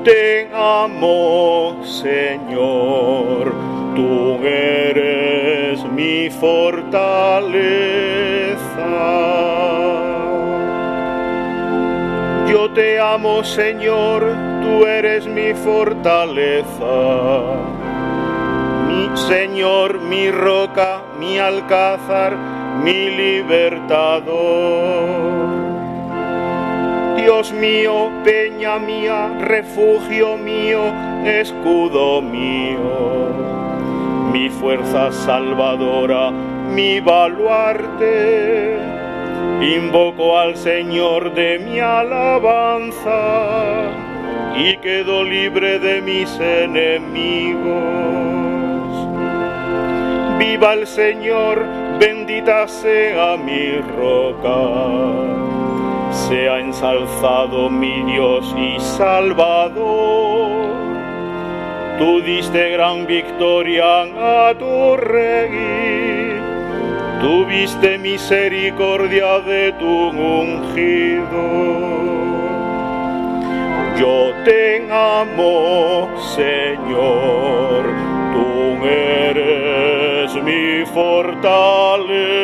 te amo, Señor, tú eres mi fortaleza. Yo te amo, Señor, tú eres mi fortaleza. Mi Señor, mi roca, mi alcázar, mi libertador. Dios mío, peña mía, refugio mío, escudo mío, mi fuerza salvadora, mi baluarte. Invoco al Señor de mi alabanza y quedo libre de mis enemigos. Viva el Señor, bendita sea mi roca. Sea ensalzado mi Dios y Salvador. Tú diste gran victoria a tu rey. Tuviste misericordia de tu ungido. Yo te amo, Señor, tú eres mi fortaleza.